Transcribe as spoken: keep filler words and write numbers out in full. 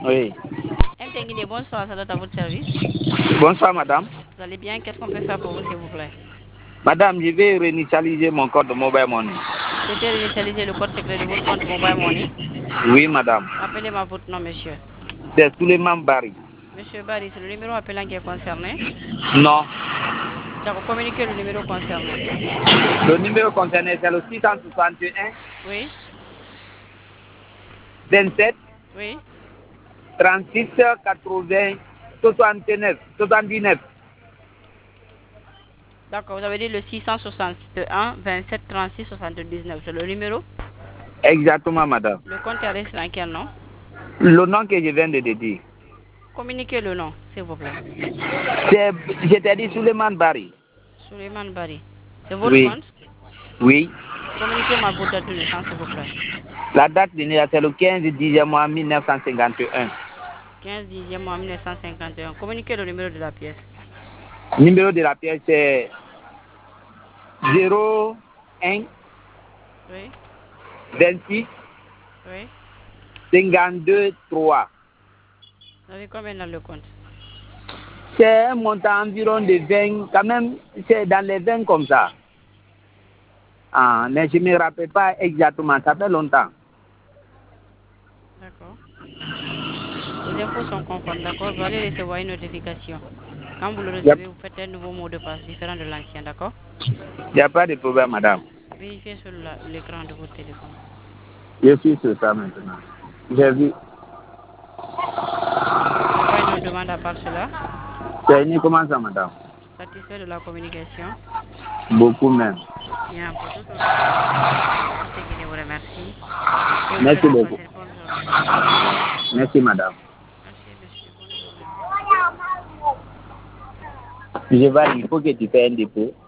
Oui. M. Tenguine, bonsoir, ça doit être à votre service. Bonsoir, madame. Vous allez bien? Qu'est-ce qu'on peut faire pour vous, s'il vous plaît? Madame, je vais réinitialiser mon compte de mobile money. Vous souhaitez réinitialiser le code secret de votre compte Mobile Money? Oui, madame. Rappelez-moi votre nom, monsieur. C'est Suleiman Barry. Monsieur Barry, c'est le numéro appelant qui est concerné? Non. D'accord, communiquez le numéro concerné. Le numéro concerné, c'est le six cent soixante et un, Oui, vingt-sept, oui. trente-six, quatre-vingts, soixante-neuf, soixante-dix-neuf. D'accord, vous avez dit le six cent soixante et un, vingt-sept, trente-six, soixante-dix-neuf. C'est le numéro? Exactement, madame. Le compte est adressé dans quel nom? Le nom que je viens de te dire. Communiquez le nom, s'il vous plaît. C'est, je t'ai dit Suleiman Barry. Suleiman Barry. C'est votre Oui. compte? Oui. Communiquez-moi votre date de naissance, s'il vous plaît. La date de naissance, c'est le quinze dixième mois mille neuf cent cinquante et un. quinze dixième mois mille neuf cent cinquante et un. Communiquez le numéro de la pièce. Numéro de la pièce, c'est zéro un, Oui, vingt-six, oui. cinquante-deux, trois. Vous avez combien dans le compte? C'est un montant environ de vingt, quand même, c'est dans les vingt comme ça. Ah, mais je ne me rappelle pas exactement, ça fait longtemps. D'accord. Vos infos sont conformes, d'accord? Vous allez recevoir une notification. Quand vous le Il recevez, vous faites un nouveau mot de passe différent de l'ancien, d'accord? n'y a, a pas de problème, madame. Vérifiez sur la- l'écran de votre téléphone. Je suis sur ça maintenant. J'ai vu. Vous n'avez pas une demande à part cela? C'est uniquement ça, madame. Satisfait de la communication? Beaucoup même. Bien, pour toutes autres informations, M. Guinée vous remercie et vous souhaite Merci de beaucoup. passer une bonne journée. Merci, madame. Merci, monsieur. Bonne journée. Je vais, il faut que tu fasses un dépôt.